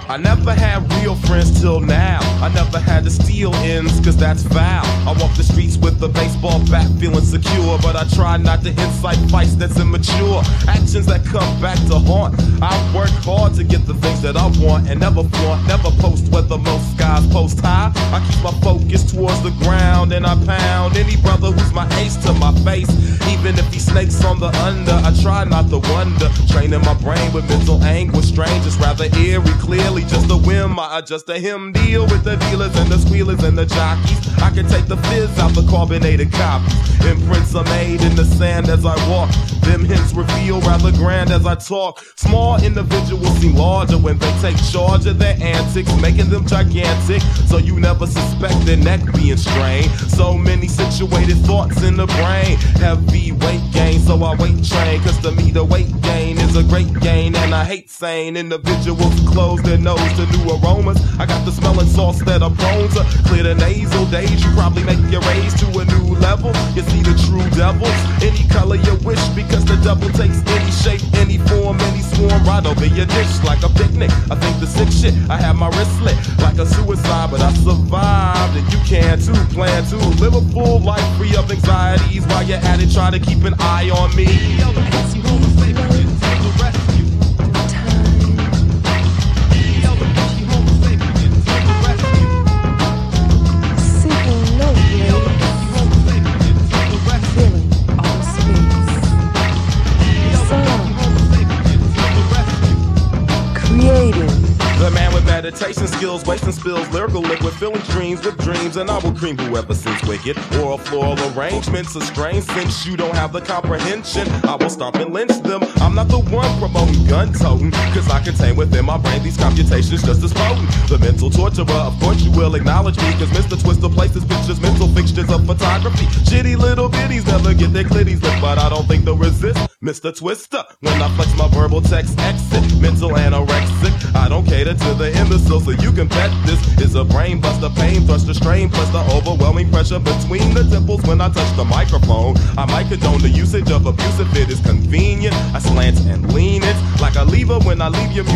I never had real friends till now. I never had to steal ends, cause that's foul. I walk the streets with a baseball bat feeling secure, but I try not to incite fights that's immature. Actions that come back to haunt. I work hard to get the things that I want and never flaunt, never post where the most guys post high. I keep my focus towards the ground and I pound any brother who's my ace to my face. Even if he snakes on the under, I try not to wonder. Training my brain with mental anguish, strange, it's rather eerie. Clearly just a whim, I adjust to him. Deal with the dealers and the squealers and the jockeys. I can take the fizz out the carbonated copies. Imprints are made in the sand as I walk. Them hints reveal rather grand as I talk. Small individuals seem larger when they take charge of their antics, making them gigantic, so you never suspect their neck being strained. So many situated thoughts in the brain. Heavy weight gain, so I weight train, cause to me the weight gain is a great gain. And I hate sane individuals who close their nose to new aromas. I got the smelling sauce that I'm prone to. Clear the nasal days, you probably make your raise to a new level. You see the true devils, any color you wish, because the devil takes any shape, any form, any swarm, right over your dish like a picnic. I think the sick shit, I have my wrist slit like a suicide, but I survived, and you can too. Plan to live a full life free of anxieties. While you're at it, try to keep an eye on me. The man with meditation skills, wasting spills, lyrical liquid, filling dreams with dreams, and I will cream whoever sins wicked. Oral floral arrangements are strange since you don't have the comprehension. I will stomp and lynch them. I'm not the one promoting gun toting, cause I contain within my brain these computations just as potent. The mental torturer, of course you will acknowledge me, cause Mr. Twister places pictures, mental fixtures of photography. Shitty little bitties never get their clitties lit, but I don't think they'll resist Mr. Twister when I flex my verbal text exit. Mental anorexic, I don't cater to the imbecile, so you can bet this is a brain buster, pain thruster, strain plus the overwhelming pressure between the temples when I touch the microphone. I might condone the usage of abuse if it is convenient. I slant and lean it like a lever when I leave your